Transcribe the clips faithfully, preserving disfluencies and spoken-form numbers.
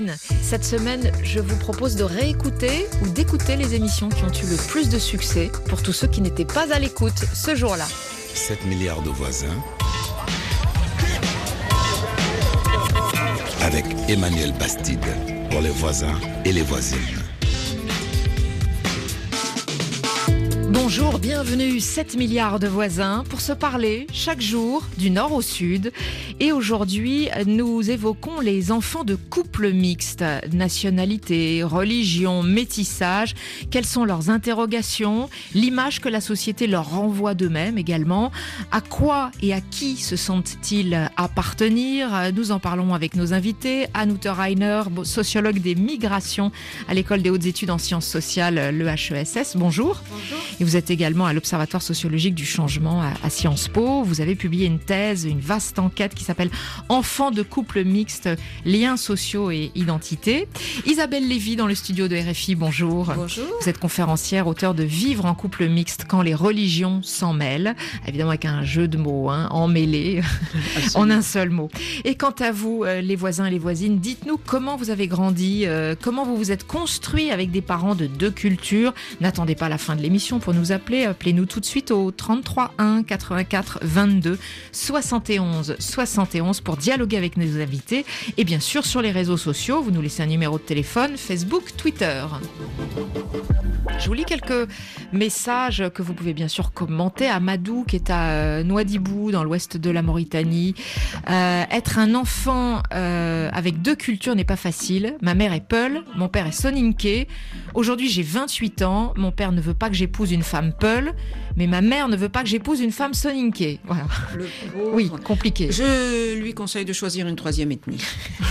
voisine. Cette semaine, je vous propose de réécouter ou d'écouter les émissions qui ont eu le plus de succès pour tous ceux qui n'étaient pas à l'écoute ce jour-là. sept milliards de voisins avec Emmanuel Bastide pour les voisins et les voisines. Bonjour, bienvenue, sept milliards de voisins pour se parler chaque jour du nord au sud. Et aujourd'hui, nous évoquons les enfants de couples mixtes, nationalité, religion, métissage. Quelles sont leurs interrogations, l'image que la société leur renvoie d'eux-mêmes également. À quoi et à qui se sentent-ils appartenir? Nous en parlons avec nos invités. Anouk Reiner, sociologue des migrations à l'École des hautes études en sciences sociales, l'E H E S S. Bonjour. Bonjour. Et vous êtes également à l'Observatoire sociologique du changement à, à Sciences Po. Vous avez publié une thèse, une vaste enquête qui s'appelle « Enfants de couples mixtes, liens sociaux et identité ». Isabelle Lévy dans le studio de R F I, bonjour. Bonjour. Vous êtes conférencière, auteure de « Vivre en couple mixte quand les religions s'en mêlent ». Évidemment avec un jeu de mots, hein, emmêlés en un seul mot. Et quant à vous, euh, les voisins et les voisines, dites-nous comment vous avez grandi, euh, comment vous vous êtes construit avec des parents de deux cultures. N'attendez pas la fin de l'émission pour nous appeler. Appelez-nous tout de suite au trente-trois un quatre-vingt-quatre vingt-deux soixante et onze soixante et onze pour dialoguer avec nos invités. Et bien sûr, sur les réseaux sociaux, vous nous laissez un numéro de téléphone, Facebook, Twitter. Je vous lis quelques messages que vous pouvez bien sûr commenter. Amadou, qui est à Nouadhibou, dans l'ouest de la Mauritanie. Euh, être un enfant euh, avec deux cultures n'est pas facile. Ma mère est Peul, mon père est Soninké. Aujourd'hui, j'ai vingt-huit ans. Mon père ne veut pas que j'épouse une femme Peul, mais ma mère ne veut pas que j'épouse une femme Soninké. Voilà. Le pauvre. Oui, compliqué. Je lui conseille de choisir une troisième ethnie.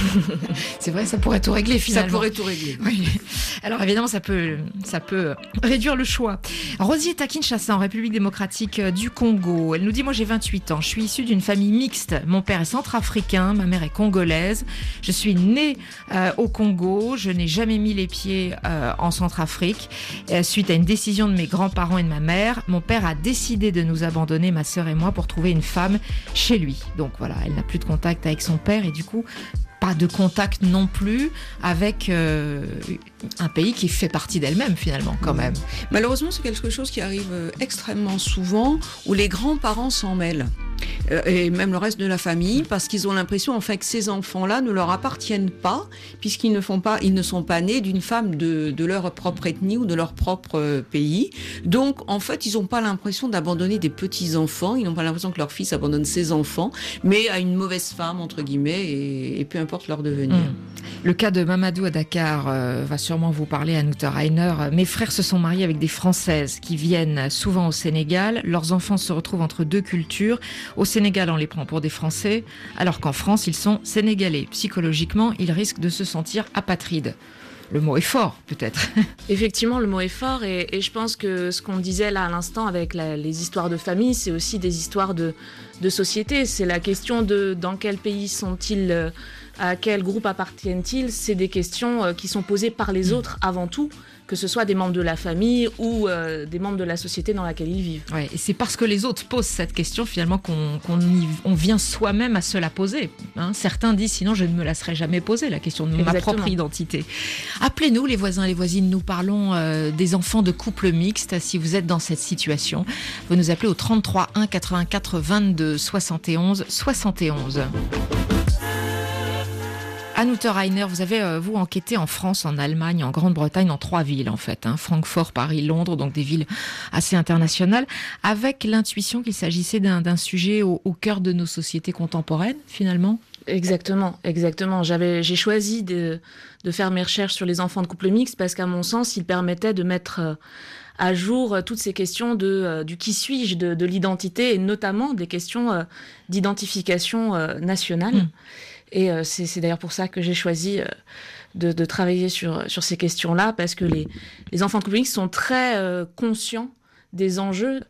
C'est vrai, ça pourrait tout régler finalement. Ça pourrait tout régler. Oui. Alors évidemment, ça peut, ça peut réduire le choix. Rosie est à Kinshasa, en République démocratique du Congo. Elle nous dit, moi j'ai vingt-huit ans, je suis issue d'une famille mixte. Mon père est centrafricain, ma mère est congolaise. Je suis née euh, au Congo, je n'ai jamais mis les pieds euh, en Centrafrique. Euh, suite à une décision de mes grands-parents et de ma mère, mon père a décidé de nous abandonner, ma sœur et moi, pour trouver une femme chez lui. Donc voilà, elle n'a plus de contact avec son père et du coup, pas de contact non plus avec euh, un pays qui fait partie d'elle-même finalement quand même. Malheureusement, c'est quelque chose qui arrive extrêmement souvent où les grands-parents s'en mêlent. Euh, et même le reste de la famille, parce qu'ils ont l'impression en fait que ces enfants-là ne leur appartiennent pas, puisqu'ils ne font pas, ils ne sont pas nés d'une femme de, de leur propre ethnie ou de leur propre euh, pays. Donc en fait, ils n'ont pas l'impression d'abandonner des petits enfants, ils n'ont pas l'impression que leur fils abandonne ses enfants, mais à une mauvaise femme entre guillemets, et, et peu importe leur devenir. Mmh. Le cas de Mamadou à Dakar euh, va sûrement vous parler, Anouk Reiner. Mes frères se sont mariés avec des Françaises qui viennent souvent au Sénégal. Leurs enfants se retrouvent entre deux cultures. Au Sénégal, on les prend pour des Français, alors qu'en France, ils sont Sénégalais. Psychologiquement, ils risquent de se sentir apatrides. Le mot est fort, peut-être. Effectivement, le mot est fort et, et je pense que ce qu'on disait là à l'instant avec la, les histoires de famille, c'est aussi des histoires de, de société. C'est la question de dans quel pays sont-ils, euh, à quel groupe appartiennent-ils. C'est des questions euh, qui sont posées par les autres avant tout, que ce soit des membres de la famille ou euh, des membres de la société dans laquelle ils vivent. Ouais, et c'est parce que les autres posent cette question finalement qu'on, qu'on y, on vient soi-même à se la poser. Hein. Certains disent sinon je ne me la serais jamais posée, la question de Exactement. ma propre identité. Appelez-nous les voisins et les voisines, nous parlons euh, des enfants de couples mixtes. Si vous êtes dans cette situation, vous nous appelez au trente-trois un quatre-vingt-quatre vingt-deux soixante et onze soixante et onze. Anouk Reiner, vous avez, euh, vous, enquêté en France, en Allemagne, en Grande-Bretagne, dans trois villes, en fait. Hein, Francfort, Paris, Londres, donc des villes assez internationales, avec l'intuition qu'il s'agissait d'un, d'un sujet au, au cœur de nos sociétés contemporaines, finalement. Exactement, exactement. J'avais, j'ai choisi de, de faire mes recherches sur les enfants de couples mixtes parce qu'à mon sens, ils permettaient de mettre euh, à jour euh, toutes ces questions de, euh, du qui suis-je, de, de l'identité, et notamment des questions euh, d'identification euh, nationale. Mmh. Et euh, c'est, c'est d'ailleurs pour ça que j'ai choisi euh, de, de travailler sur, sur ces questions-là, parce que les, les enfants de couples mixtes sont très euh, conscients des enjeux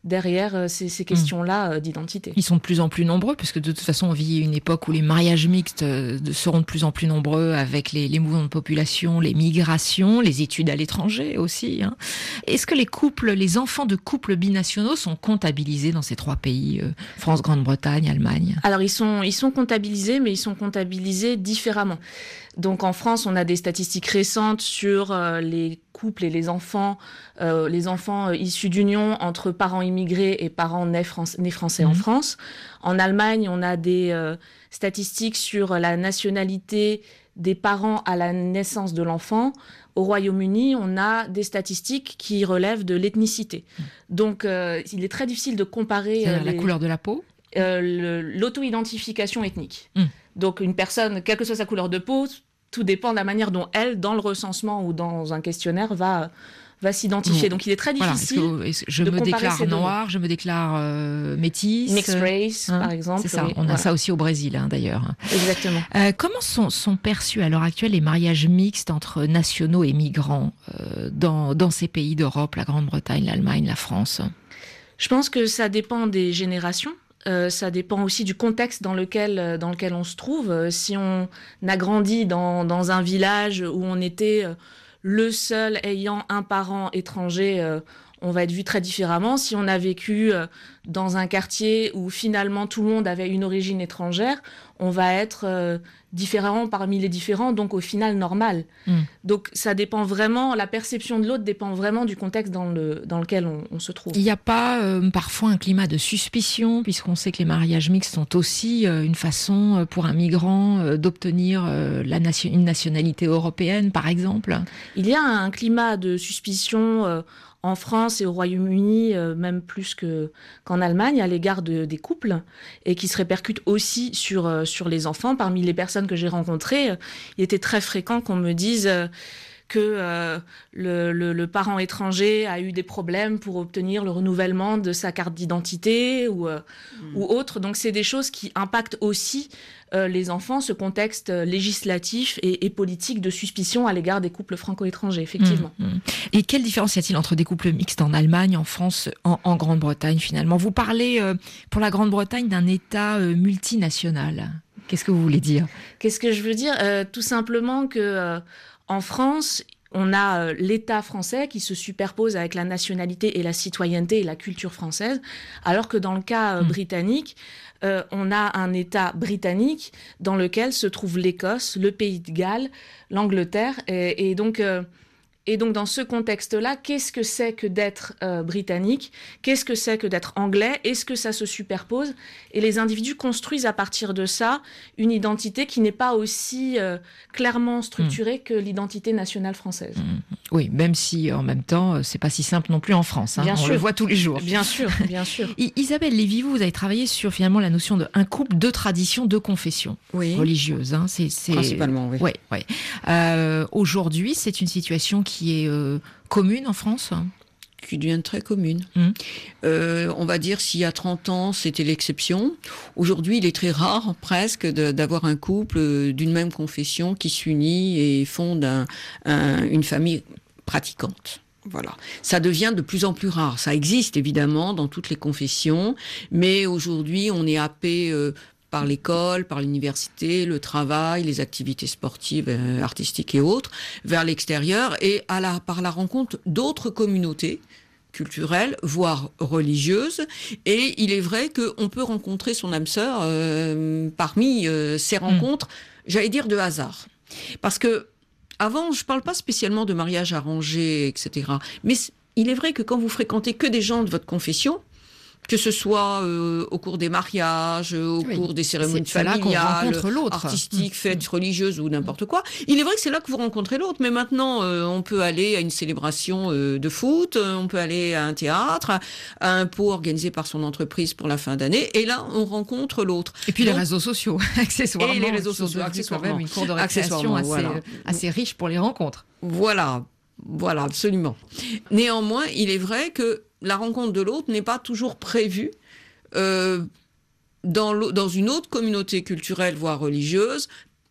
derrière euh, ces, ces questions-là euh, d'identité. Ils sont de plus en plus nombreux, puisque de toute façon, on vit une époque où les mariages mixtes euh, seront de plus en plus nombreux avec les, les mouvements de population, les migrations, les études à l'étranger aussi. Hein. Est-ce que les couples, les enfants de couples binationaux sont comptabilisés dans ces trois pays, euh, France, Grande-Bretagne, Allemagne? Alors, ils sont, ils sont comptabilisés, mais ils sont comptabilisés différemment. Donc en France, on a des statistiques récentes sur euh, les couples et les enfants, euh, les enfants euh, issus d'union entre parents immigrés et parents nés, Fran- nés français mmh. en France. En Allemagne, on a des euh, statistiques sur la nationalité des parents à la naissance de l'enfant. Au Royaume-Uni, on a des statistiques qui relèvent de l'ethnicité. Mmh. Donc euh, il est très difficile de comparer... Euh, la les... couleur de la peau euh, le, l'auto-identification ethnique. Mmh. Donc une personne, quelle que soit sa couleur de peau, tout dépend de la manière dont elle, dans le recensement ou dans un questionnaire, va, va s'identifier. Mmh. Donc il est très difficile voilà, est-ce que, est-ce que je de me déclare noir, données. je me déclare euh, métisse. Mixed race, hein, par exemple. C'est ça, oui, on voilà. a ça aussi au Brésil, hein, d'ailleurs. Exactement. Euh, comment sont, sont perçus à l'heure actuelle les mariages mixtes entre nationaux et migrants euh, dans, dans ces pays d'Europe, la Grande-Bretagne, l'Allemagne, la France? Je pense que ça dépend des générations. Euh, ça dépend aussi du contexte dans lequel, dans lequel on se trouve. Euh, si on a grandi dans, dans un village où on était euh, le seul ayant un parent étranger, euh, on va être vu très différemment. Si on a vécu euh, dans un quartier où finalement tout le monde avait une origine étrangère, on va être euh, différent parmi les différents, donc au final normal. Mm. Donc ça dépend vraiment, la perception de l'autre dépend vraiment du contexte dans, le, dans lequel on, on se trouve. Il n'y a pas euh, parfois un climat de suspicion, puisqu'on sait que les mariages mixtes sont aussi euh, une façon euh, pour un migrant euh, d'obtenir euh, la nation, une nationalité européenne, par exemple? Il y a un climat de suspicion euh, en France et au Royaume-Uni, euh, même plus que, qu'en Allemagne, à l'égard de, des couples, et qui se répercute aussi sur, euh, sur les enfants. Parmi les personnes que j'ai rencontrées, euh, il était très fréquent qu'on me dise euh, que euh, le, le, le parent étranger a eu des problèmes pour obtenir le renouvellement de sa carte d'identité ou, euh, mmh. ou autre. Donc c'est des choses qui impactent aussi euh, les enfants, ce contexte législatif et, et politique de suspicion à l'égard des couples franco-étrangers, effectivement. Mmh, mmh. Et quelle différence y a-t-il entre des couples mixtes en Allemagne, en France, en, en Grande-Bretagne finalement? Vous parlez euh, pour la Grande-Bretagne d'un État euh, multinational. Qu'est-ce que vous voulez dire? Qu'est-ce que je veux dire? euh, Tout simplement que euh, en France, on a euh, l'État français qui se superpose avec la nationalité et la citoyenneté et la culture française, alors que dans le cas euh, mmh. britannique, euh, on a un État britannique dans lequel se trouve l'Écosse, le Pays de Galles, l'Angleterre, et, et donc... Euh, Et donc, dans ce contexte-là, qu'est-ce que c'est que d'être euh, britannique? Qu'est-ce que c'est que d'être anglais? Est-ce que ça se superpose? Et les individus construisent à partir de ça une identité qui n'est pas aussi euh, clairement structurée mmh. que l'identité nationale française. Mmh. Oui, même si, en même temps, c'est pas si simple non plus en France. Hein. Bien On sûr. le voit tous les jours. Bien sûr, bien sûr. Isabelle Lévy-vous, vous avez travaillé sur, finalement, la notion d'un couple, deux traditions, deux confessions oui. religieuses. Hein. C'est, c'est... Principalement, oui. Ouais, ouais. Euh, aujourd'hui, c'est une situation qui qui est euh, commune en France? Qui devient très commune. Mmh. Euh, on va dire, s'il y a trente ans, c'était l'exception. Aujourd'hui, il est très rare, presque, de, d'avoir un couple d'une même confession qui s'unit et fonde un, un, une famille pratiquante. Voilà. Ça devient de plus en plus rare. Ça existe, évidemment, dans toutes les confessions, mais aujourd'hui, on est happé... Euh, par l'école, par l'université, le travail, les activités sportives, euh, artistiques et autres, vers l'extérieur et à la, par la rencontre d'autres communautés culturelles, voire religieuses. Et il est vrai qu'on peut rencontrer son âme sœur euh, parmi euh, ces rencontres, mmh. j'allais dire de hasard. Parce que avant, je ne parle pas spécialement de mariage arrangé, et cetera. Mais il est vrai que quand vous fréquentez que des gens de votre confession, que ce soit euh, au cours des mariages, au oui. cours des cérémonies c'est, familiales, c'est artistiques, mmh. fêtes religieuses ou n'importe quoi. Il est vrai que c'est là que vous rencontrez l'autre, mais maintenant, euh, on peut aller à une célébration euh, de foot, euh, on peut aller à un théâtre, à un pot organisé par son entreprise pour la fin d'année, et là, on rencontre l'autre. Et puis Donc, les réseaux sociaux, accessoirement. Et les réseaux sociaux, accessoirement. Quand même une cour de récréation assez, voilà. assez riche pour les rencontres. Voilà, voilà, absolument. Néanmoins, il est vrai que la rencontre de l'autre n'est pas toujours prévue euh, dans, dans une autre communauté culturelle, voire religieuse,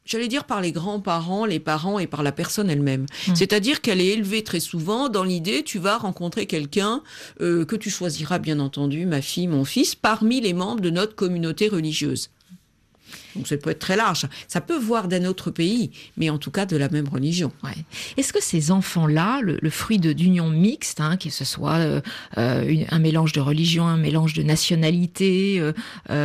j'allais dire par les grands-parents, les parents et par la personne elle-même. Mmh. C'est-à-dire qu'elle est élevée très souvent dans l'idée, tu vas rencontrer quelqu'un euh, que tu choisiras bien entendu, ma fille, mon fils, parmi les membres de notre communauté religieuse. Donc ça peut être très large. Ça peut voir d'un autre pays, mais en tout cas de la même religion. Ouais. Est-ce que ces enfants-là, le, le fruit de, d'union mixte, hein, que ce soit euh, une, un mélange de religion, un mélange de nationalité, euh,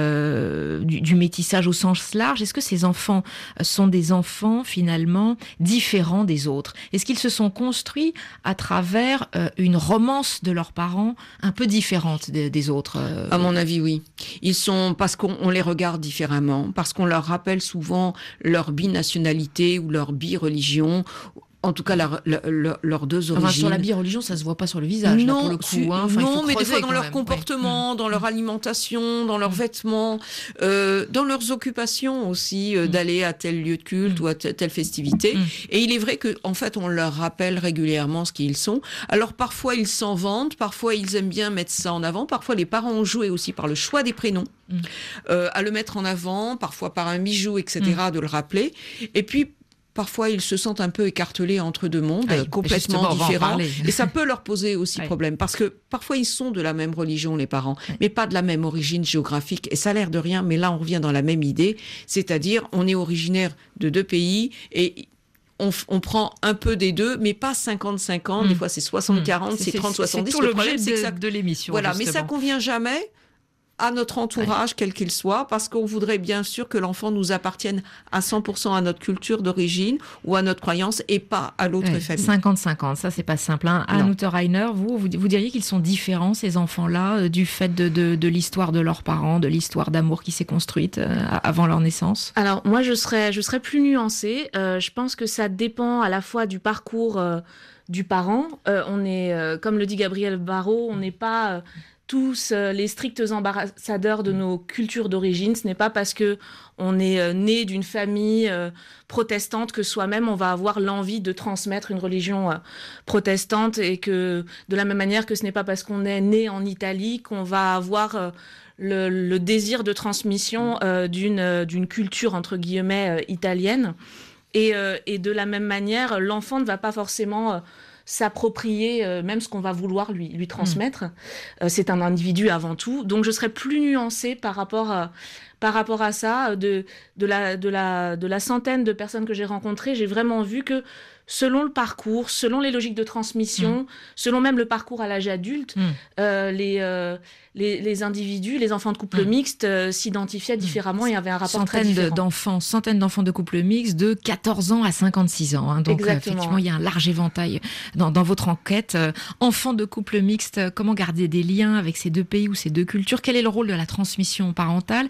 euh, du, du métissage au sens large, est-ce que ces enfants sont des enfants finalement différents des autres? Est-ce qu'ils se sont construits à travers euh, une romance de leurs parents un peu différente des, des autres euh... À mon avis, oui. Ils sont, parce qu'on on les regarde différemment, parce qu'on On leur rappelle souvent leur binationalité ou leur bi-religion, en tout cas leur, leur, leurs deux origines. Enfin, sur la bi-religion, ça se voit pas sur le visage, non, là, pour le coup. Su- hein. Enfin, non, mais des fois dans leur même. comportement, ouais. dans leur alimentation, dans leurs vêtements, euh, dans leurs occupations aussi, euh, mm. d'aller à tel lieu de culte mm. ou à t- telle festivité. Mm. Et il est vrai que, en fait, on leur rappelle régulièrement ce qu'ils sont. Alors parfois ils s'en vantent, parfois ils aiment bien mettre ça en avant, parfois les parents ont joué aussi par le choix des prénoms. Mm. Euh, à le mettre en avant, parfois par un bijou, et cetera, mm. de le rappeler. Et puis, parfois, ils se sentent un peu écartelés entre deux mondes, oui, complètement différents. Et ça peut leur poser aussi oui. problème. Parce que parfois, ils sont de la même religion, les parents, oui. mais pas de la même origine géographique. Et ça a l'air de rien, mais là, on revient dans la même idée. C'est-à-dire, on est originaire de deux pays et On, on prend un peu des deux, mais pas cinquante cinquante. Mmh. Des fois, c'est soixante quarante, mmh. c'est, c'est trente soixante-dix. C'est tout le problème, c'est que ça, de l'émission. Voilà, justement. Mais ça convient jamais à notre entourage, ouais. quel qu'il soit, parce qu'on voudrait bien sûr que l'enfant nous appartienne à cent pour cent à notre culture d'origine ou à notre croyance et pas à l'autre ouais, famille. cinquante cinquante, ça c'est pas simple. Hein. Anne Unterreiner, vous, vous, vous diriez qu'ils sont différents, ces enfants-là, euh, du fait de, de, de l'histoire de leurs parents, de l'histoire d'amour qui s'est construite euh, avant leur naissance? Alors moi je serais, je serais plus nuancée. Euh, je pense que ça dépend à la fois du parcours euh, du parent. Euh, on est, euh, comme le dit Gabriel Barraud, on n'est pas... Euh, tous les stricts ambassadeurs de nos cultures d'origine. Ce n'est pas parce que on est né d'une famille euh, protestante que soi-même on va avoir l'envie de transmettre une religion euh, protestante, et que de la même manière que ce n'est pas parce qu'on est né en Italie qu'on va avoir euh, le, le désir de transmission euh, d'une, euh, d'une culture entre guillemets euh, italienne. Et, euh, et de la même manière, l'enfant ne va pas forcément... Euh, s'approprier euh, même ce qu'on va vouloir lui, lui transmettre. Mmh. Euh, c'est un individu avant tout. Donc, je serais plus nuancée par rapport à, par rapport à ça. De, de, la, de, la, de la centaine de personnes que j'ai rencontrées, j'ai vraiment vu que selon le parcours, selon les logiques de transmission, mmh. selon même le parcours à l'âge adulte, mmh. euh, les, euh, les, les individus, les enfants de couple mmh. mixte euh, s'identifiaient différemment mmh. et avaient un rapport centaines très différent. D'enfants, centaines d'enfants de couple mixte de quatorze ans à cinquante-six ans. Hein. Donc, euh, effectivement, il y a un large éventail dans, dans votre enquête. Euh, enfants de couple mixte, euh, comment garder des liens avec ces deux pays ou ces deux cultures? Quel est le rôle de la transmission parentale?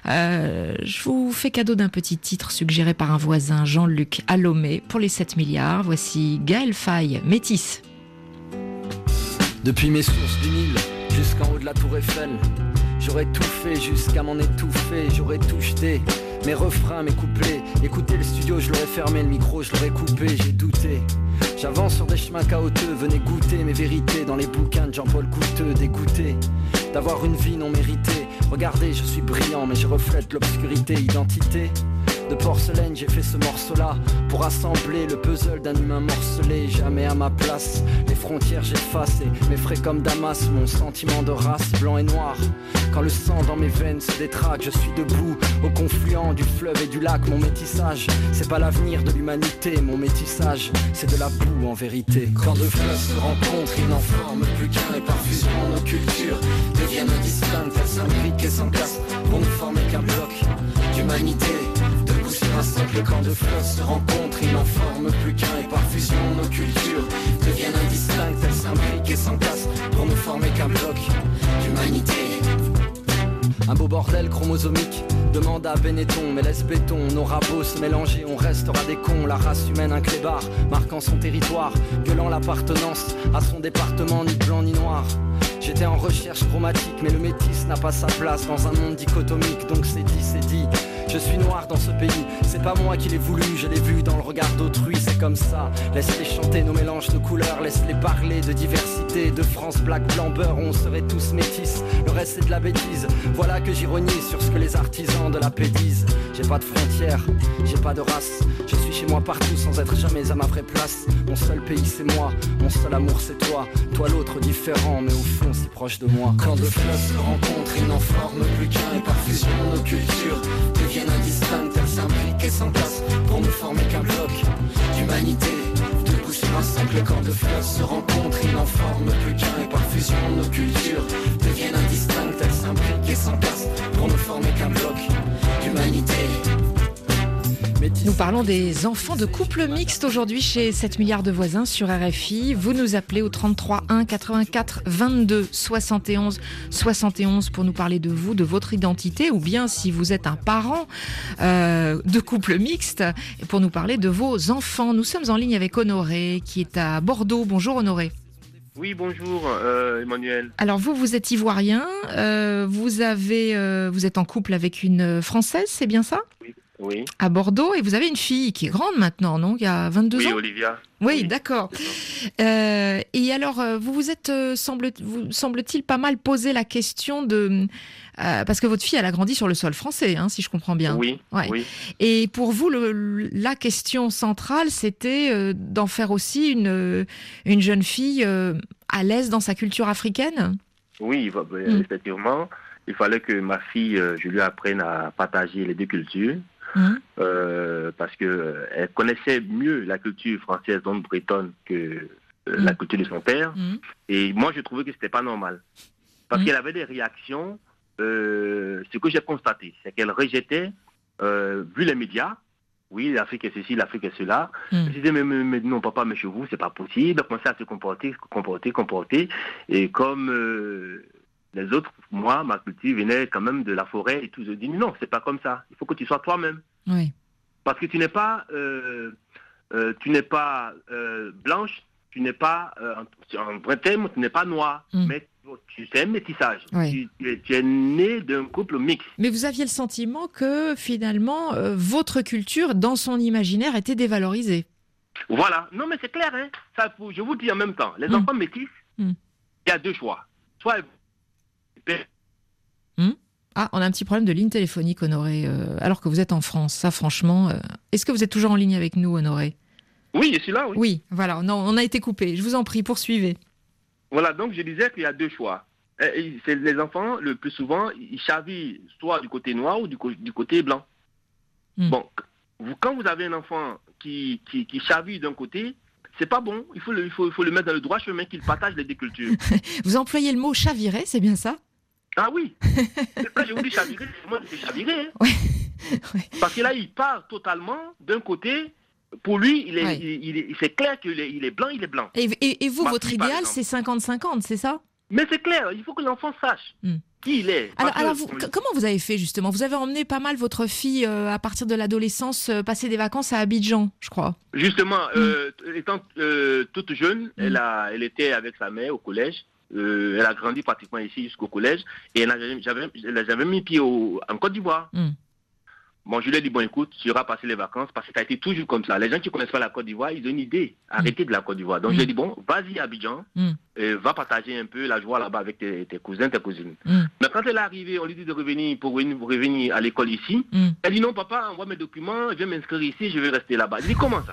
euh, Je vous fais cadeau d'un petit titre suggéré par un voisin, Jean-Luc Allomé, pour les sept milliards. Voici Gaël Faye, Métis. Depuis mes sources du Nil jusqu'en haut de la tour Eiffel, j'aurais tout fait jusqu'à m'en étouffer. J'aurais tout jeté, mes refrains, mes couplets. Écoutez le studio, je l'aurais fermé, le micro, je l'aurais coupé. J'ai douté, j'avance sur des chemins chaotiques. Venez goûter mes vérités dans les bouquins de Jean-Paul Couteux. Dégoûté d'avoir une vie non méritée. Regardez, je suis brillant, mais je reflète l'obscurité. Identité de porcelaine, j'ai fait ce morceau-là pour assembler le puzzle d'un humain morcelé. Jamais à ma place, les frontières j'efface et m'effraie comme Damas mon sentiment de race blanc et noir. Quand le sang dans mes veines se détraque, je suis debout au confluent du fleuve et du lac. Mon métissage, c'est pas l'avenir de l'humanité. Mon métissage, c'est de la boue en vérité. Quand deux fleuves se rencontrent, ils n'en forment plus qu'un. Et par fusion, nos cultures deviennent indistinctes. Elles s'imbriquent et s'encassent pour ne former qu'un bloc d'humanité. Sur un socle, quand deux fleuves se rencontrent, ils n'en forment plus qu'un. Et par fusion, nos cultures deviennent indistinctes. Elles s'imbriquent et s'entassent pour ne former qu'un bloc d'humanité. Un beau bordel chromosomique, demande à Benetton. Mais laisse béton, nos rabots se mélanger, on restera des cons. La race humaine un clébard, marquant son territoire, gueulant l'appartenance à son département, ni blanc ni noir. J'étais en recherche chromatique, mais le métis n'a pas sa place dans un monde dichotomique. Donc c'est dit, c'est dit, je suis noir dans ce pays. C'est pas moi qui l'ai voulu, je l'ai vu dans le regard d'autrui. C'est comme ça, laisse-les chanter nos mélanges de couleurs. Laisse-les parler de diversité, de France, black, blanc, beurre. On serait tous métis, le reste c'est de la bêtise. Voilà que j'ironise sur ce que les artisans de la paix disent. J'ai pas de frontières, j'ai pas de race. Je suis chez moi partout sans être jamais à ma vraie place. Mon seul pays c'est moi, mon seul amour c'est toi. Toi l'autre différent mais au fond si proche de moi. Quand deux fleuves se rencontrent, ils n'en forment plus qu'un. Et par fusion nos cultures deviennent indistinctes. Elles s'imbriquent et s'entassent pour ne former qu'un bloc d'humanité. Debout sur un socle, quand deux fleuves se rencontrent, ils n'en forment plus qu'un. Et par fusion nos cultures deviennent indistinctes. Elles s'imbriquent et s'entassent pour ne former qu'un bloc d'humanité. Nous parlons des enfants de couples mixtes aujourd'hui chez sept milliards de voisins sur R F I. Vous nous appelez au trente-trois un quatre-vingt-quatre vingt-deux soixante et onze soixante et onze pour nous parler de vous, de votre identité, ou bien si vous êtes un parent euh, de couple mixte, pour nous parler de vos enfants. Nous sommes en ligne avec Honoré qui est à Bordeaux. Bonjour Honoré. Oui, bonjour euh, Emmanuel. Alors vous, vous êtes ivoirien, euh, vous, avez, euh, vous êtes en couple avec une Française, c'est bien ça ? Oui. Oui. À Bordeaux, et vous avez une fille qui est grande maintenant, non ? Il y a vingt-deux oui, ans ? Olivia. Oui, oui, d'accord. Euh, et alors, vous vous êtes, euh, semble, vous, semble-t-il, pas mal posé la question de... Euh, parce que votre fille, elle a grandi sur le sol français, hein, si je comprends bien. Oui, ouais. oui. Et pour vous, le, la question centrale, c'était euh, d'en faire aussi une, une jeune fille euh, à l'aise dans sa culture africaine ? Oui, mm. effectivement. Il fallait que ma fille, je lui apprenne à partager les deux cultures. Mmh. Euh, parce que euh, elle connaissait mieux la culture française donc bretonne que euh, mmh. la culture de son père. Mmh. Et moi, je trouvais que c'était pas normal. Parce mmh. qu'elle avait des réactions. Euh, ce que j'ai constaté, c'est qu'elle rejetait, euh, vu les médias, oui, l'Afrique est ceci, l'Afrique est cela. Mmh. Elle disait, mais, mais, mais non, papa, mais chez vous, c'est pas possible. Elle commençait à se comporter, comporter, comporter. Et comme... Euh, les autres, moi, ma culture venait quand même de la forêt et tout. Je dis non, c'est pas comme ça. Il faut que tu sois toi-même. Oui. Parce que tu n'es pas, euh, euh, tu n'es pas euh, blanche, tu n'es pas, euh, en vrai terme, tu n'es pas noire, mm. mais tu es un métissage. Oui. Tu, tu, tu es né d'un couple mixte. Mais vous aviez le sentiment que finalement, euh, votre culture, dans son imaginaire, était dévalorisée. Voilà. Non, mais c'est clair. Hein. Ça, je vous dis en même temps, les mm. enfants métis, il mm. y a deux choix. Soit Mmh. Ah, on a un petit problème de ligne téléphonique, Honoré, euh, alors que vous êtes en France. Ça, franchement, euh... est-ce que vous êtes toujours en ligne avec nous, Honoré ? Oui, je suis là, oui. Oui, voilà, non, on a été coupé. Je vous en prie, poursuivez. Voilà, donc je disais qu'il y a deux choix. Et c'est les enfants, le plus souvent, ils chavillent soit du côté noir ou du, co- du côté blanc. Mmh. Bon, vous, quand vous avez un enfant qui, qui, qui chaville d'un côté, c'est pas bon. Il faut, le, il, faut, il faut le mettre dans le droit chemin, qu'il partage les deux cultures. Vous employez le mot chavirer, c'est bien ça ? Ah oui. Quand je vous dis chavirer, c'est moi qui fais chavirer. Hein. Ouais. Ouais. Parce que là, il part totalement d'un côté. Pour lui, il est, ouais. il, il, il, c'est clair qu'il est, il est blanc, il est blanc. Et, et, et vous, Ma votre fille, idéal, c'est cinquante cinquante, c'est ça ? Mais c'est clair, il faut que l'enfant sache mm. qui il est. Alors, que, alors vous, on... comment vous avez fait justement ? Vous avez emmené pas mal votre fille euh, à partir de l'adolescence euh, passer des vacances à Abidjan, je crois. Justement, mm. euh, étant euh, toute jeune, mm. elle, a, elle était avec sa mère au collège. Euh, elle a grandi pratiquement ici jusqu'au collège et elle a, j'avais, j'avais mis pied au, en Côte d'Ivoire. Mm. Bon, je lui ai dit, bon, écoute, tu iras passer les vacances parce que ça a été toujours comme ça. Les gens qui ne connaissent pas la Côte d'Ivoire, ils ont une idée. Arrêtez mm. de la Côte d'Ivoire. Donc, mm. je lui ai dit, bon, vas-y à Abidjan, mm. et va partager un peu la joie là-bas avec tes, tes cousins, tes cousines. Mm. Mais quand elle est arrivée, on lui dit de revenir pour revenir, pour revenir à l'école ici. Mm. Elle dit, non, papa, envoie mes documents, je vais m'inscrire ici, je vais rester là-bas. Je dis, comment ça ?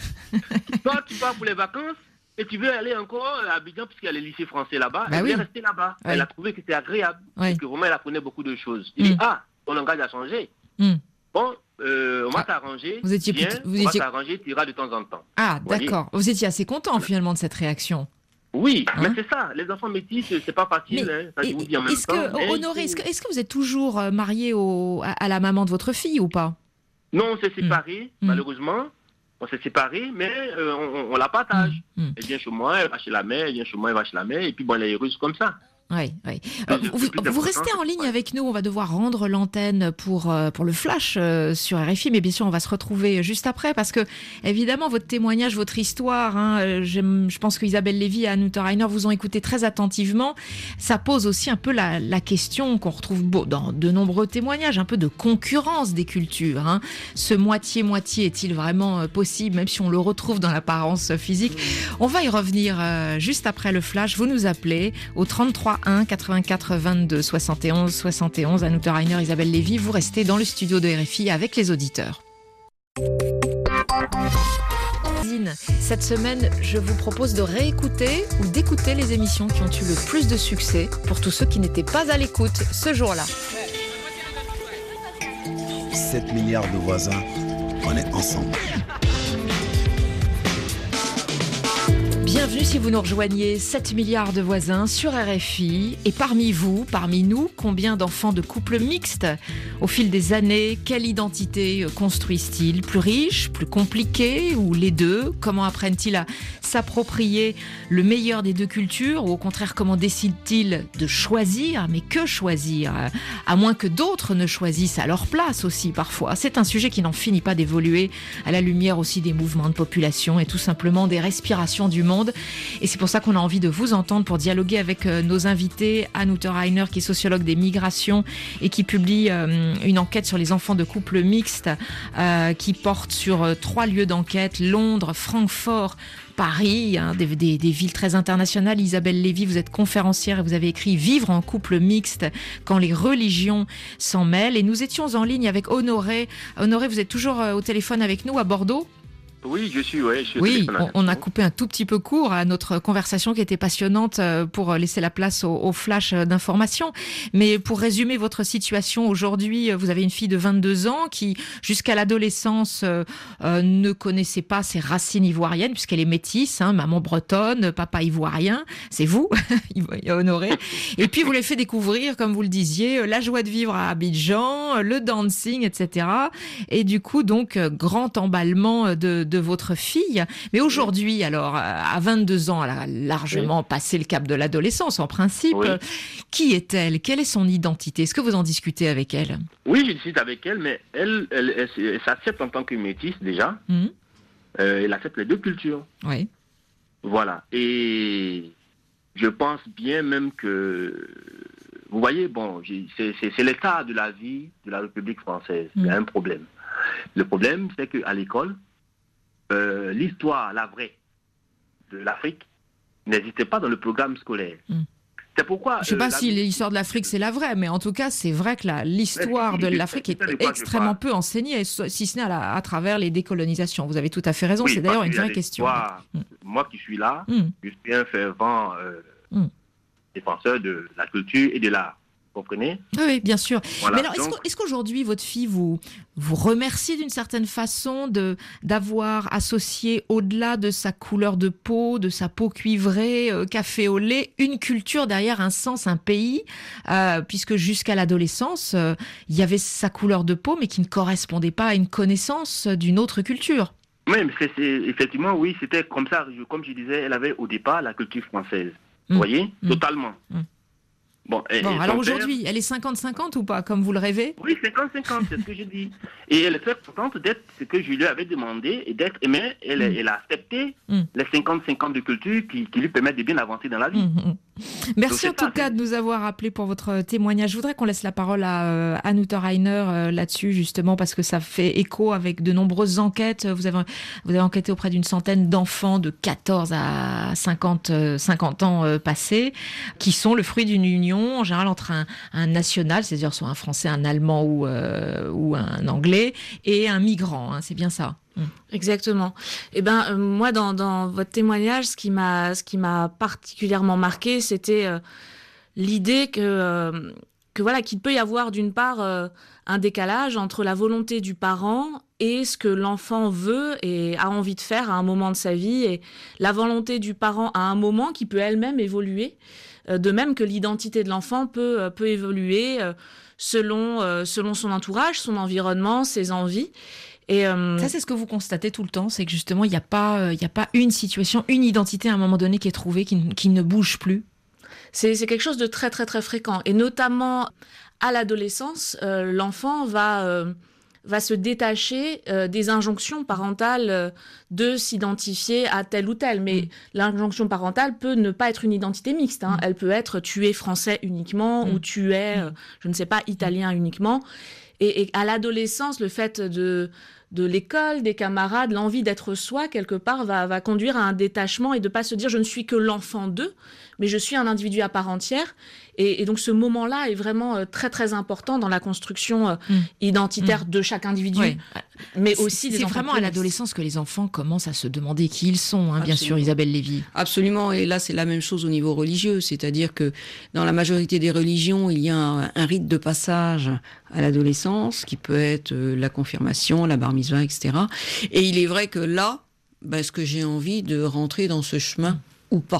Toi, tu pars pour les vacances et tu veux aller encore à Abidjan puisqu'il y a le lycée français là-bas. Bah elle oui. est restée là-bas. Oui. Elle a trouvé que c'était agréable. Oui. Et que vraiment, elle apprenait beaucoup de choses. Il mm. dit, ah, ton langage a changé. Mm. Bon, euh, on va ah, t'arranger. Vous étiez viens, vous on étiez... va t'arranger, tu iras de temps en temps. Ah, vous d'accord. Voyez. Vous étiez assez content finalement de cette réaction. Oui, hein? Mais c'est ça. Les enfants métis, c'est pas facile. Mais, hein, ça je vous dis en même est-ce temps. Que, Honoré, est-ce que, est-ce que vous êtes toujours marié au, à, à la maman de votre fille ou pas ? Non, on s'est séparés, mm. malheureusement. On s'est séparés, mais euh, on, on la partage. Mmh. Elle vient chez moi, elle va chez la mère, elle vient chez moi, elle va chez la mère, et puis bon, elle est heureuse comme ça. Oui, oui. Euh, vous, vous restez en ligne avec nous, on va devoir rendre l'antenne pour, euh, pour le flash euh, sur R F I, mais bien sûr on va se retrouver juste après parce que évidemment votre témoignage, votre histoire, hein, je pense que Isabelle Lévy et Anne Unterreiner vous ont écouté très attentivement, ça pose aussi un peu la, la question qu'on retrouve dans de nombreux témoignages, un peu de concurrence des cultures. Hein. Ce moitié-moitié est-il vraiment possible, même si on le retrouve dans l'apparence physique ? On va y revenir euh, juste après le flash, vous nous appelez au trente-trois un quatre-vingt-quatre vingt-deux soixante et onze soixante et onze. Anouk de Reiner, Isabelle Lévy, vous restez dans le studio de R F I avec les auditeurs. Cette semaine, je vous propose de réécouter ou d'écouter les émissions qui ont eu le plus de succès pour tous ceux qui n'étaient pas à l'écoute ce jour-là. sept milliards de voisins, on est ensemble. Bienvenue si vous nous rejoignez, sept milliards de voisins sur R F I. Et parmi vous, parmi nous, combien d'enfants de couples mixtes au fil des années? Quelle identité construisent-ils? Plus riches, plus compliqués ou les deux? Comment apprennent-ils à s'approprier le meilleur des deux cultures? Ou au contraire, comment décident-ils de choisir? Mais que choisir? À moins que d'autres ne choisissent à leur place aussi parfois. C'est un sujet qui n'en finit pas d'évoluer à la lumière aussi des mouvements de population et tout simplement des respirations du monde. Et c'est pour ça qu'on a envie de vous entendre pour dialoguer avec euh, nos invités. Anouk de Reiner, qui est sociologue des migrations et qui publie euh, une enquête sur les enfants de couples mixtes euh, qui porte sur euh, trois lieux d'enquête, Londres, Francfort, Paris, hein, des, des, des villes très internationales. Isabelle Lévy, vous êtes conférencière et vous avez écrit « Vivre en couple mixte quand les religions s'en mêlent ». Et nous étions en ligne avec Honoré. Honoré, vous êtes toujours euh, au téléphone avec nous à Bordeaux ? Oui, je suis, ouais, je suis Oui, on, on a coupé un tout petit peu court à notre conversation qui était passionnante pour laisser la place au, au flash d'information. Mais pour résumer votre situation aujourd'hui, vous avez une fille de vingt-deux ans qui, jusqu'à l'adolescence, euh, ne connaissait pas ses racines ivoiriennes puisqu'elle est métisse, hein, maman bretonne, papa ivoirien, c'est vous, Honoré. Et puis vous l'avez fait découvrir, comme vous le disiez, la joie de vivre à Abidjan, le dancing, et cetera. Et du coup, donc, grand emballement de de votre fille. Mais aujourd'hui, alors, à vingt-deux ans, elle a largement oui. passé le cap de l'adolescence, en principe. Oui. Qui est-elle? Quelle est son identité? Est-ce que vous en discutez avec elle? Oui, je discute avec elle, mais elle, elle, elle, elle, elle s'accepte en tant que métisse, déjà. Mmh. Euh, elle accepte les deux cultures. Oui. Voilà. Et je pense bien même que... Vous voyez, bon, c'est, c'est, c'est l'état de la vie de la République française. Mmh. Il y a un problème. Le problème, c'est qu'à l'école, Euh, l'histoire, la vraie, de l'Afrique n'existait pas dans le programme scolaire. Mm. C'est pourquoi... Je ne sais euh, pas si l'histoire de l'Afrique, c'est la vraie, mais en tout cas, c'est vrai que la, l'histoire de l'Afrique est extrêmement peu enseignée, si ce n'est à, la, à travers les décolonisations. Vous avez tout à fait raison, oui, c'est d'ailleurs une vraie question. Mm. Moi qui suis là, mm. je suis un fervent euh, mm. défenseur de la culture et de l'art. Vous comprenez? Oui, bien sûr. Voilà, mais alors, donc... est-ce, est-ce qu'aujourd'hui, votre fille vous, vous remercie d'une certaine façon de, d'avoir associé, au-delà de sa couleur de peau, de sa peau cuivrée, euh, café au lait, une culture derrière un sens, un pays, euh, puisque jusqu'à l'adolescence, euh, il y avait sa couleur de peau, mais qui ne correspondait pas à une connaissance d'une autre culture? Oui, mais c'est, c'est, effectivement, oui, c'était comme ça. Comme je disais, elle avait au départ la culture française. Vous mmh. voyez? mmh. Totalement. Mmh. Bon, et, bon et alors aujourd'hui, père... elle est cinquante cinquante ou pas, comme vous le rêvez? Oui, cinquante cinquante, c'est ce que je dis. Et elle est très contente d'être ce que je lui avais demandé et d'être aimée. Elle, mm. elle a accepté mm. les cinquante cinquante de culture qui, qui lui permettent de bien avancer dans la vie. Mm-hmm. Merci Donc, en tout ça, cas c'est... de nous avoir appelé pour votre témoignage. Je voudrais qu'on laisse la parole à euh, Anouk de Reiner euh, là-dessus, justement, parce que ça fait écho avec de nombreuses enquêtes. Vous avez, vous avez enquêté auprès d'une centaine d'enfants de quatorze à cinquante, cinquante ans euh, passés, qui sont le fruit d'une union en général entre un, un national, c'est-à-dire soit un français, un allemand ou, euh, ou un anglais, et un migrant, hein, c'est bien ça. Mmh. Exactement. Eh ben, euh, moi, dans, dans votre témoignage, ce qui m'a, ce qui m'a particulièrement marqué, c'était euh, l'idée que, euh, que voilà, qu'il peut y avoir d'une part euh, un décalage entre la volonté du parent et ce que l'enfant veut et a envie de faire à un moment de sa vie, et la volonté du parent à un moment qui peut elle-même évoluer. De même que l'identité de l'enfant peut, peut évoluer selon, selon son entourage, son environnement, ses envies. Et euh... Ça, c'est ce que vous constatez tout le temps, c'est que justement, il n'y a pas, il n'y a pas une situation, une identité à un moment donné qui est trouvée, qui, qui ne bouge plus. C'est, c'est quelque chose de très, très, très fréquent. Et notamment à l'adolescence, euh, l'enfant va... Euh, va se détacher euh, des injonctions parentales euh, de s'identifier à tel ou tel. Mais mmh. l'injonction parentale peut ne pas être une identité mixte. Hein. Mmh. Elle peut être tu es français uniquement mmh. ou tu es, euh, je ne sais pas, italien uniquement. Et, et à l'adolescence, le fait de, de l'école, des camarades, l'envie d'être soi, quelque part, va, va conduire à un détachement et de ne pas se dire « je ne suis que l'enfant d'eux », mais je suis un individu à part entière. Et, et donc ce moment-là est vraiment euh, très très important dans la construction euh, mmh. identitaire mmh. de chaque individu, oui. mais aussi c'est, des c'est enfants. C'est vraiment à l'adolescence que les enfants commencent à se demander qui ils sont, hein, bien sûr, Isabelle Lévy. Absolument, et là c'est la même chose au niveau religieux, c'est-à-dire que dans la majorité des religions, il y a un, un rite de passage à l'adolescence, qui peut être euh, la confirmation, la bar mitzvah, et cetera. Et il est vrai que là, ben, est-ce que j'ai envie de rentrer dans ce chemin mmh. ou pas ?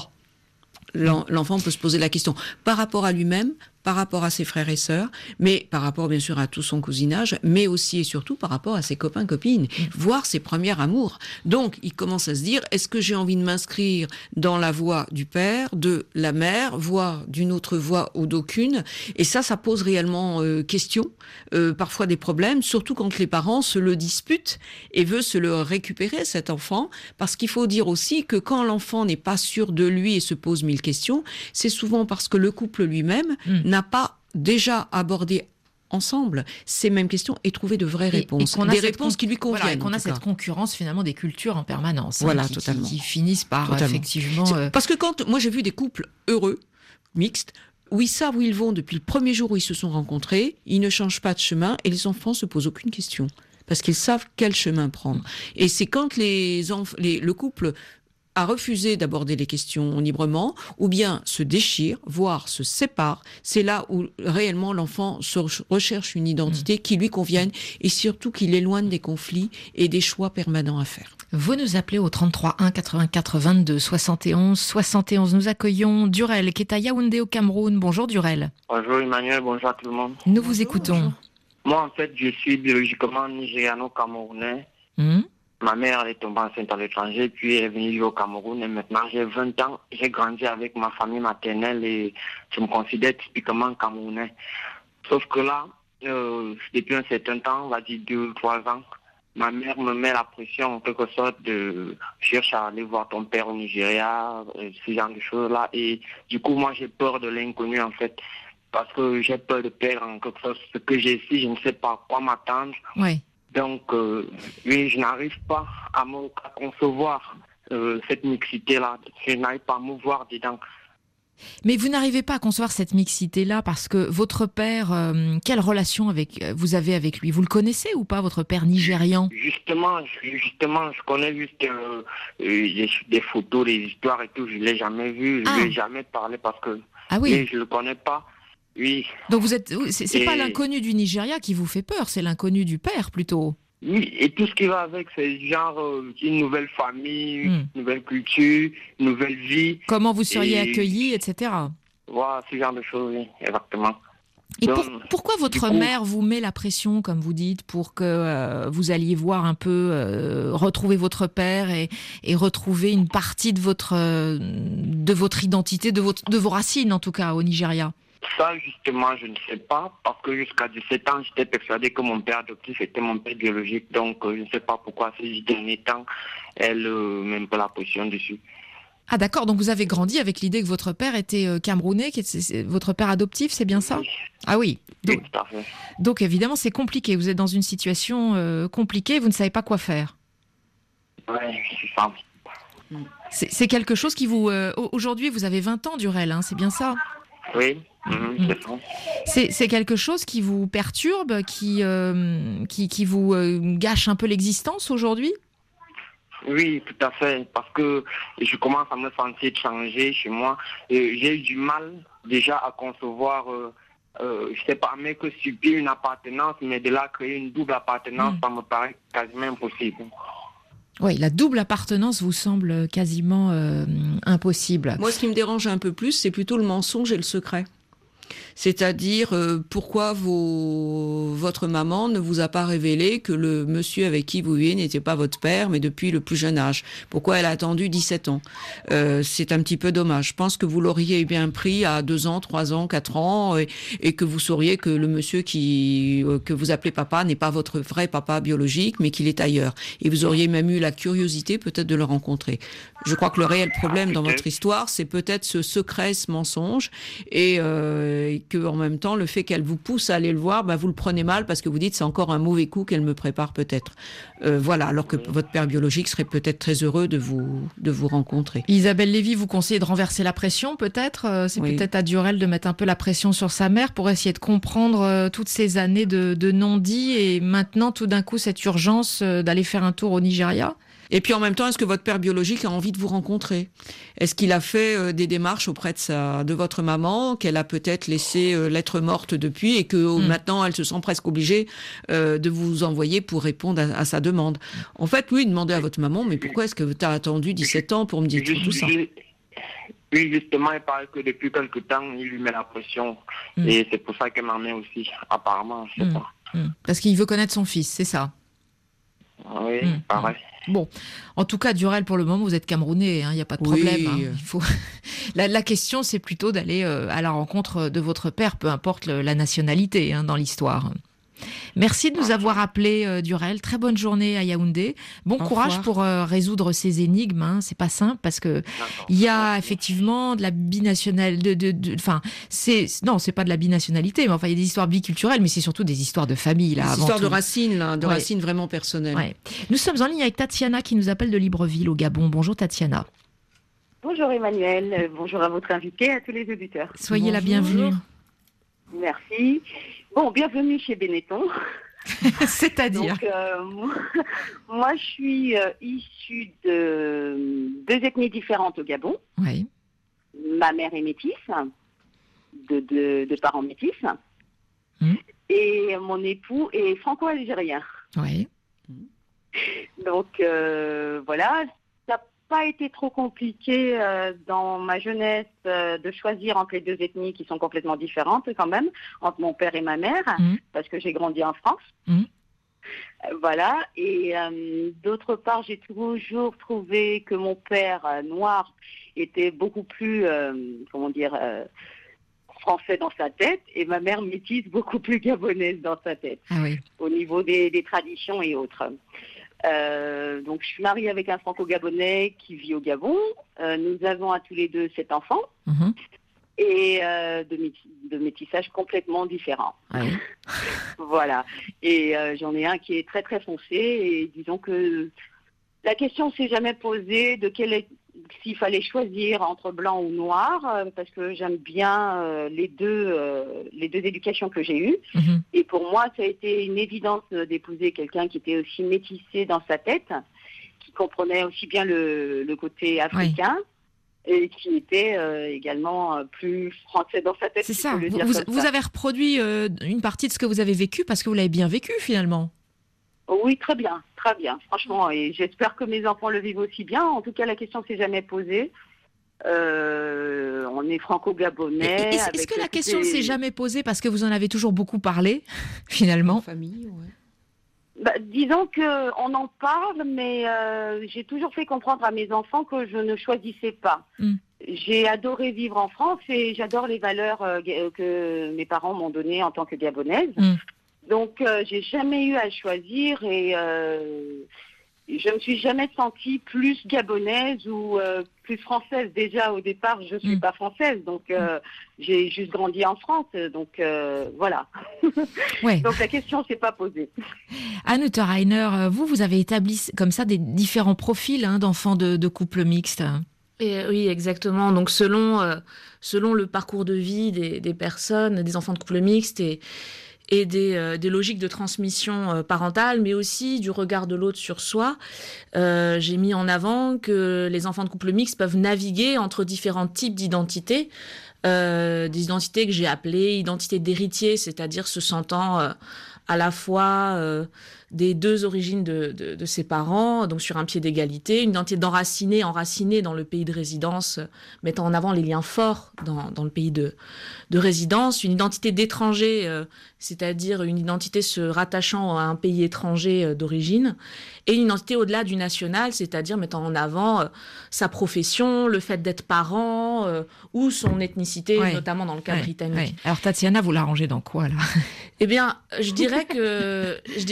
L'enfant peut se poser la question par rapport à lui-même, par rapport à ses frères et sœurs, mais par rapport bien sûr à tout son cousinage, mais aussi et surtout par rapport à ses copains, copines, mmh. voire ses premiers amours. Donc il commence à se dire, est-ce que j'ai envie de m'inscrire dans la voie du père, de la mère, voire d'une autre voie ou d'aucune? Et ça, ça pose réellement euh, question, euh, parfois des problèmes, surtout quand les parents se le disputent et veulent se le récupérer, cet enfant, parce qu'il faut dire aussi que quand l'enfant n'est pas sûr de lui et se pose mille questions, c'est souvent parce que le couple lui-même mmh. n'a pas déjà abordé ensemble ces mêmes questions et trouvé de vraies réponses, et, et des réponses con... qui lui conviennent. Voilà, et qu'on a cette concurrence finalement des cultures en permanence, voilà, hein, qui, totalement. Qui, qui finissent par totalement. effectivement. Euh... Parce que quand moi j'ai vu des couples heureux, mixtes, où ils savent où ils vont depuis le premier jour où ils se sont rencontrés, ils ne changent pas de chemin et les enfants se posent aucune question parce qu'ils savent quel chemin prendre. Et c'est quand les, enf... les le couple à refuser d'aborder les questions librement, ou bien se déchire, voire se sépare, c'est là où réellement l'enfant se recherche une identité qui lui convienne et surtout qui l'éloigne des conflits et des choix permanents à faire. Vous nous appelez au trente-trois un quatre-vingt-quatre vingt-deux soixante et onze soixante et onze. Nous accueillons Durel qui est à Yaoundé au Cameroun. Bonjour Durel. Bonjour Emmanuel, bonjour à tout le monde. Nous bonjour, vous écoutons. Bonjour. Moi en fait je suis biologiquement nigériano-camerounais. Mmh. Ma mère elle est tombée enceinte à l'étranger, puis elle est venue vivre au Cameroun et maintenant j'ai vingt ans, j'ai grandi avec ma famille maternelle et je me considère typiquement camerounais. Sauf que là, euh, depuis un certain temps, on va dire deux ou trois ans, ma mère me met la pression en quelque sorte de chercher à aller voir ton père au Nigeria, ce genre de choses-là. Et du coup, moi j'ai peur de l'inconnu en fait, parce que j'ai peur de perdre en quelque sorte ce que j'ai ici, je ne sais pas à quoi m'attendre. Oui. Donc, euh, oui, je n'arrive pas à, me, à concevoir euh, cette mixité-là. Je n'arrive pas à me voir dedans. Mais vous n'arrivez pas à concevoir cette mixité-là parce que votre père, euh, quelle relation avec, vous avez avec lui? Vous le connaissez ou pas, votre père nigérian? Justement, justement, je connais juste euh, des, des photos, des histoires et tout. Je ne l'ai jamais vu, je ne ah. lui ai jamais parlé parce que ah oui. je ne le connais pas. Oui. Donc vous êtes, c'est, c'est et... pas l'inconnu du Nigeria qui vous fait peur, c'est l'inconnu du père plutôt. Oui, et tout ce qui va avec, c'est genre euh, une nouvelle famille, mm. une nouvelle culture, une nouvelle vie. Comment vous seriez et... accueilli, et cetera. Voilà, ce genre de choses, oui, exactement. Et Donc, pour, pourquoi votre coup, mère vous met la pression, comme vous dites, pour que euh, vous alliez voir un peu, euh, retrouver votre père et, et retrouver une partie de votre, euh, de votre identité, de, votre, de vos racines en tout cas, au Nigeria? Ça, justement, je ne sais pas, parce que jusqu'à dix-sept ans, j'étais persuadé que mon père adoptif était mon père biologique. Donc, euh, je ne sais pas pourquoi ces derniers temps, elle euh, met un peu la pression dessus. Ah d'accord, donc vous avez grandi avec l'idée que votre père était euh, camerounais, qui est, votre père adoptif, c'est bien ça? Oui. Ah oui. Donc, oui, tout à fait. Donc évidemment, c'est compliqué. Vous êtes dans une situation euh, compliquée, vous ne savez pas quoi faire. Oui, c'est ça. C'est, c'est quelque chose qui vous... Euh, aujourd'hui, vous avez vingt ans, Durel, hein, c'est bien ça? Oui. Mmh, c'est, ça. C'est, c'est quelque chose qui vous perturbe, qui, euh, qui, qui vous euh, gâche un peu l'existence aujourd'hui? Oui, tout à fait, parce que je commence à me sentir changer chez moi. Et j'ai eu du mal déjà à concevoir, euh, euh, je sais pas, mais que subir une appartenance, mais de là créer une double appartenance, mmh. ça me paraît quasiment impossible. Oui, la double appartenance vous semble quasiment euh, impossible. Moi, ce qui me dérange un peu plus, c'est plutôt le mensonge et le secret. C'est-à-dire, euh, pourquoi vos, votre maman ne vous a pas révélé que le monsieur avec qui vous vivez n'était pas votre père, mais depuis le plus jeune âge? Pourquoi elle a attendu dix-sept ans? euh, C'est un petit peu dommage. Je pense que vous l'auriez bien pris à deux ans, trois ans, quatre ans, et, et que vous sauriez que le monsieur qui, euh, que vous appelez papa n'est pas votre vrai papa biologique, mais qu'il est ailleurs. Et vous auriez même eu la curiosité peut-être de le rencontrer. Je crois que le réel problème dans votre histoire, c'est peut-être ce secret, ce mensonge, et euh, que en même temps, le fait qu'elle vous pousse à aller le voir, bah, vous le prenez mal parce que vous dites c'est encore un mauvais coup qu'elle me prépare peut-être. Euh, voilà, alors que votre père biologique serait peut-être très heureux de vous, de vous rencontrer. Isabelle Lévy, vous conseillez de renverser la pression peut-être. C'est oui. peut-être à Durel de mettre un peu la pression sur sa mère pour essayer de comprendre euh, toutes ces années de, de non-dit et maintenant tout d'un coup cette urgence euh, d'aller faire un tour au Nigeria. Et puis en même temps, est-ce que votre père biologique a envie de vous rencontrer ? Est-ce qu'il a fait euh, des démarches auprès de, sa, de votre maman, qu'elle a peut-être laissé euh, lettre morte depuis et que mmh. maintenant elle se sent presque obligée euh, de vous envoyer pour répondre à, à sa demande ? En fait, oui, demandez à votre maman, mais pourquoi est-ce que tu as attendu dix-sept ans pour me dire tout, tout ça ? Oui, justement, il paraît que depuis quelque temps, il lui met la pression. Mmh. Et c'est pour ça qu'elle m'en met aussi, apparemment, je sais mmh. pas. Mmh. Parce qu'il veut connaître son fils, c'est ça ? Oui, mmh. pareil. Bon, en tout cas, Durel, pour le moment, vous êtes Camerounais, il hein, n'y a pas de problème. Oui. Hein, il faut... la, la question, c'est plutôt d'aller euh, à la rencontre de votre père, peu importe le, la nationalité hein, dans l'histoire. Merci de nous avoir appelé euh, Durel. Très bonne journée à Yaoundé. Bon Au courage revoir. pour euh, résoudre ces énigmes. Hein. C'est pas simple parce que il y a effectivement de la binationalité. De, de, de, enfin, c'est non, c'est pas de la binationalité, mais enfin il y a des histoires biculturelles, mais c'est surtout des histoires de famille là. Des avant histoires tout. de racines, là, de ouais. racines vraiment personnelles. Ouais. Nous sommes en ligne avec Tatiana qui nous appelle de Libreville au Gabon. Bonjour Tatiana. Bonjour Emmanuel. Euh, bonjour à votre invité, à tous les auditeurs. Soyez bonjour. la bienvenue. Merci. Bon, bienvenue chez Benetton. C'est-à-dire Donc, euh, moi, moi, je suis euh, issue de deux ethnies différentes au Gabon. Oui. Ma mère est métisse, de, de, de parents métis. Mmh. Et mon époux est franco-algérien. Oui. Donc, euh, voilà. Pas été trop compliqué euh, dans ma jeunesse euh, de choisir entre les deux ethnies qui sont complètement différentes quand même, entre mon père et ma mère, mmh. parce que j'ai grandi en France. Mmh. Euh, voilà. Et euh, d'autre part, j'ai toujours trouvé que mon père euh, noir était beaucoup plus, euh, comment dire, euh, français dans sa tête, et ma mère métisse beaucoup plus gabonaise dans sa tête, ah oui. au niveau des, des traditions et autres. Euh, donc, je suis mariée avec un franco-gabonais qui vit au Gabon. Euh, nous avons à tous les deux sept enfants mmh. et euh, de, métis- de métissage complètement différents. Ah oui. Voilà. Et euh, j'en ai un qui est très, très foncé. Et disons que la question s'est jamais posée de quel est, s'il fallait choisir entre blanc ou noir, euh, parce que j'aime bien euh, les deux euh, les deux éducations que j'ai eues. Mmh. Et pour moi, ça a été une évidence d'épouser quelqu'un qui était aussi métissé dans sa tête, qui comprenait aussi bien le, le côté africain. Oui. Et qui était euh, également euh, plus français dans sa tête. C'est ça. Vous, vous, vous avez reproduit euh, une partie de ce que vous avez vécu parce que vous l'avez bien vécu finalement. Oui, très bien, très bien, franchement. Et j'espère que mes enfants le vivent aussi bien. En tout cas, la question ne s'est jamais posée. Euh, on est franco-gabonais. Est-ce, est-ce que la question ne s'est jamais posée parce que vous en avez toujours beaucoup parlé, finalement ? En famille, ouais. Bah, disons qu'on en parle, mais euh, j'ai toujours fait comprendre à mes enfants que je ne choisissais pas. Mm. J'ai adoré vivre en France et j'adore les valeurs euh, que mes parents m'ont données en tant que gabonaise. Mm. Donc, euh, j'ai jamais eu à choisir et euh, je me suis jamais sentie plus gabonaise ou euh, plus française. Déjà, au départ, je suis mmh. pas française, donc euh, j'ai juste grandi en France, donc euh, voilà. Ouais. Donc, la question s'est pas posée. Anne Unterreiner, vous, vous avez établi comme ça des différents profils hein, d'enfants de, de couples mixtes. Et oui, exactement. Donc, selon, euh, selon le parcours de vie des, des personnes, des enfants de couples mixtes et et des, euh, des logiques de transmission euh, parentale, mais aussi du regard de l'autre sur soi. Euh, j'ai mis en avant que les enfants de couple mixte peuvent naviguer entre différents types d'identités, euh, des identités que j'ai appelées identités d'héritier, c'est-à-dire se sentant euh, à la fois euh, des deux origines de, de, de ses parents, donc sur un pied d'égalité, une identité d'enraciné, enraciné dans le pays de résidence, mettant en avant les liens forts dans, dans le pays de, de résidence, une identité d'étranger, euh, c'est-à-dire une identité se rattachant à un pays étranger euh, d'origine, et une identité au-delà du national, c'est-à-dire mettant en avant euh, sa profession, le fait d'être parent, euh, ou son ethnicité, ouais. notamment dans le cas ouais. britannique. Ouais. Alors Tatiana, vous la rangez dans quoi, là ? Eh bien, je dirais que je dirais qu'elle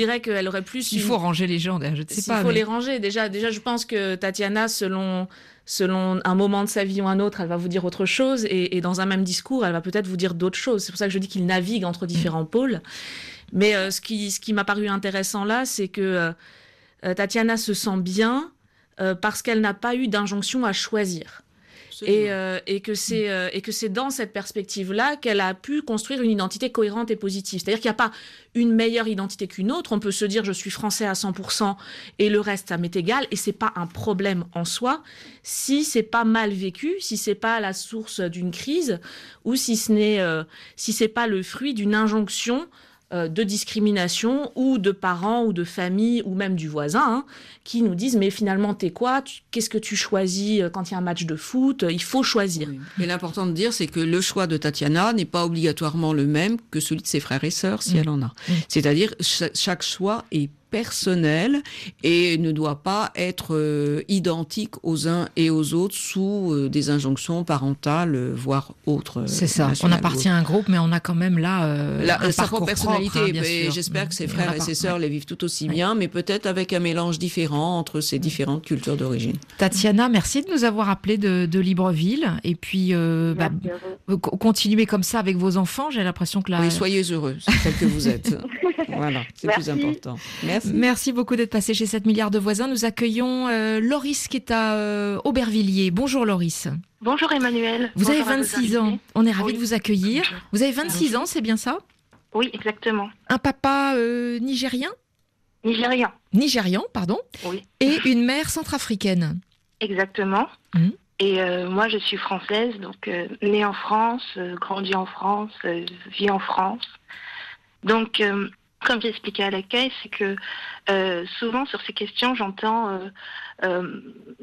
elle aurait plus... Il une... faut ranger les gens, je ne sais S'il pas. Il faut mais... les ranger. Déjà, déjà, je pense que Tatiana, selon, selon un moment de sa vie ou un autre, elle va vous dire autre chose. Et, et dans un même discours, elle va peut-être vous dire d'autres choses. C'est pour ça que je dis qu'il navigue entre différents mmh. pôles. Mais euh, ce qui, ce qui m'a paru intéressant là, c'est que euh, Tatiana se sent bien euh, parce qu'elle n'a pas eu d'injonction à choisir. Et, euh, et, que c'est, euh, et que c'est dans cette perspective-là qu'elle a pu construire une identité cohérente et positive. C'est-à-dire qu'il n'y a pas une meilleure identité qu'une autre. On peut se dire « je suis français à cent pour cent et le reste, ça m'est égal » et ce n'est pas un problème en soi si ce n'est pas mal vécu, si ce n'est pas la source d'une crise ou si ce n'est euh, si c'est pas le fruit d'une injonction de discrimination ou de parents ou de famille ou même du voisin hein, qui nous disent mais finalement t'es quoi, tu, qu'est-ce que tu choisis quand il y a un match de foot, il faut choisir. Oui. Mais l'important de dire c'est que le choix de Tatiana n'est pas obligatoirement le même que celui de ses frères et sœurs si mmh. elle en a. Mmh. C'est-à-dire ch- chaque choix est personnel et ne doit pas être euh, identique aux uns et aux autres sous euh, des injonctions parentales, euh, voire autres. C'est ça, on appartient à un groupe, mais on a quand même là euh, la, un sa parcours propre personnalité. Propre, hein, et j'espère mmh. que ses et frères et ses sœurs ouais. les vivent tout aussi ouais. bien, mais peut-être avec un mélange différent entre ces différentes cultures d'origine. Tatiana, merci de nous avoir appelés de, de Libreville et puis euh, bah, continuez comme ça avec vos enfants. J'ai l'impression que là... Oui, soyez heureux, tel que vous êtes. Voilà, c'est merci. Plus important. Merci. Merci beaucoup d'être passé chez sept milliards de voisins. Nous accueillons euh, Loris qui est à euh, Aubervilliers. Bonjour Loris. Bonjour Emmanuel. Vous Bonjour avez vingt-six ans. On est ravis oui. de vous accueillir. Vous avez vingt-six ans, c'est bien ça? Oui, exactement. Un papa euh, nigérien? Nigérian. Nigérian, pardon. Oui. Et une mère centrafricaine. Exactement. Mmh. Et euh, moi, je suis française, donc euh, née en France, euh, grandie en France, euh, vis en France. Donc... Euh, Comme j'ai expliqué à l'accueil, c'est que euh, souvent sur ces questions, j'entends euh, euh,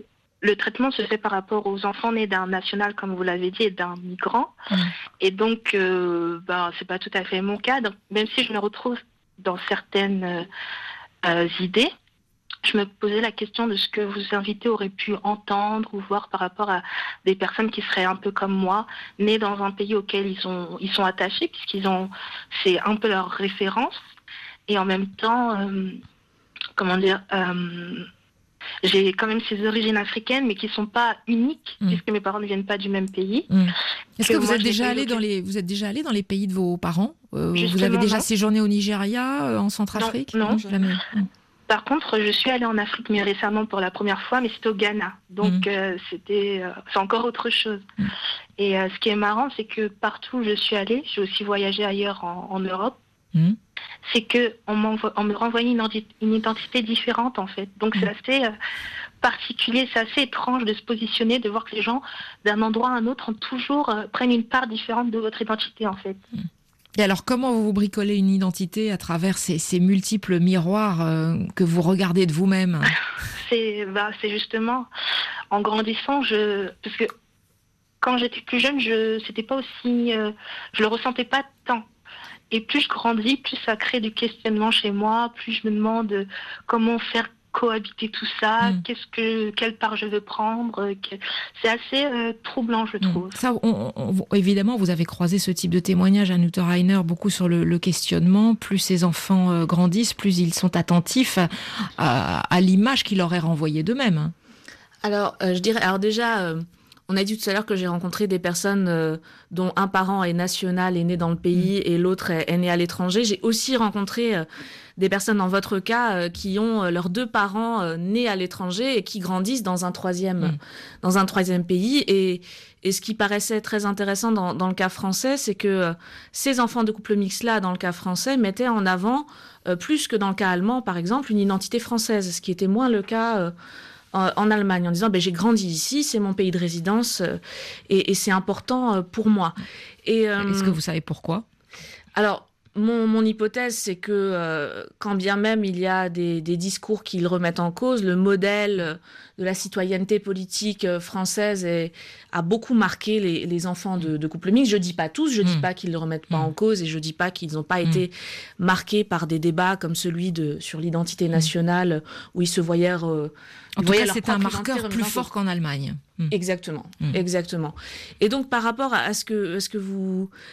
le traitement se fait par rapport aux enfants nés d'un national, comme vous l'avez dit, et d'un migrant. Mmh. Et donc, euh, ben, c'est pas tout à fait mon cas. Donc, même si je me retrouve dans certaines euh, idées, je me posais la question de ce que vos invités auraient pu entendre ou voir par rapport à des personnes qui seraient un peu comme moi, nées dans un pays auquel ils, ont, ils sont attachés, puisqu'ils ont, c'est un peu leur référence. Et en même temps, euh, comment dire, euh, j'ai quand même ces origines africaines, mais qui ne sont pas uniques, mmh. puisque mes parents ne viennent pas du même pays. Mmh. Est-ce que, que vous, moi, êtes déjà allé dans les, vous êtes déjà allé dans les pays de vos parents euh, Vous avez déjà non. séjourné au Nigeria, euh, en Centrafrique? Non, non, non jamais. Mmh. Par contre, je suis allée en Afrique mais récemment pour la première fois, mais c'était au Ghana. Donc, mmh. euh, c'était, euh, c'est encore autre chose. Mmh. Et euh, ce qui est marrant, c'est que partout où je suis allée, j'ai aussi voyagé ailleurs en, en Europe, mmh. c'est qu'on on me renvoyait une, une identité différente, en fait. Donc, mmh. c'est assez euh, particulier, c'est assez étrange de se positionner, de voir que les gens, d'un endroit à un autre, ont toujours, euh, prennent une part différente de votre identité, en fait. Mmh. Et alors, comment vous vous bricolez une identité à travers ces, ces multiples miroirs euh, que vous regardez de vous-même? c'est, bah, c'est justement, en grandissant, je... parce que quand j'étais plus jeune, je c'était pas aussi... Euh, je le ressentais pas tant. Et plus je grandis, plus ça crée du questionnement chez moi, plus je me demande comment faire cohabiter tout ça, mmh. qu'est-ce que, quelle part je veux prendre. Que... C'est assez euh, troublant, je trouve. Ça, on, on, évidemment, vous avez croisé ce type de témoignage à Unterreiner, beaucoup sur le, le questionnement. Plus ces enfants euh, grandissent, plus ils sont attentifs à, à, à l'image qu'ils leur est renvoyée d'eux-mêmes. Alors, euh, je dirais, alors déjà... Euh... On a dit tout à l'heure que j'ai rencontré des personnes euh, dont un parent est national, est né dans le pays, mmh. et l'autre est, est né à l'étranger. J'ai aussi rencontré euh, des personnes, dans votre cas, euh, qui ont euh, leurs deux parents euh, nés à l'étranger et qui grandissent dans un troisième, mmh. dans un troisième pays. Et, et ce qui paraissait très intéressant dans, dans le cas français, c'est que euh, ces enfants de couple mixte-là, dans le cas français, mettaient en avant, euh, plus que dans le cas allemand, par exemple, une identité française, ce qui était moins le cas... Euh, en Allemagne, en disant ben, « j'ai grandi ici, c'est mon pays de résidence euh, et, et c'est important euh, pour moi ». Et, euh, Est-ce que vous savez pourquoi? Alors, mon, mon hypothèse, c'est que euh, quand bien même il y a des, des discours qui le remettent en cause, le modèle de la citoyenneté politique française est, a beaucoup marqué les, les enfants de, de couple mixte. Je ne dis pas tous, je ne dis mmh. pas qu'ils ne le remettent pas mmh. en cause et je ne dis pas qu'ils n'ont pas mmh. été marqués par des débats comme celui de, sur l'identité nationale où ils se voyaient... Euh, En tout cas, c'est un marqueur plus fort qu'en Allemagne. Mmh. Exactement, mmh. exactement. Et donc, par rapport à ce que, à ce que vous,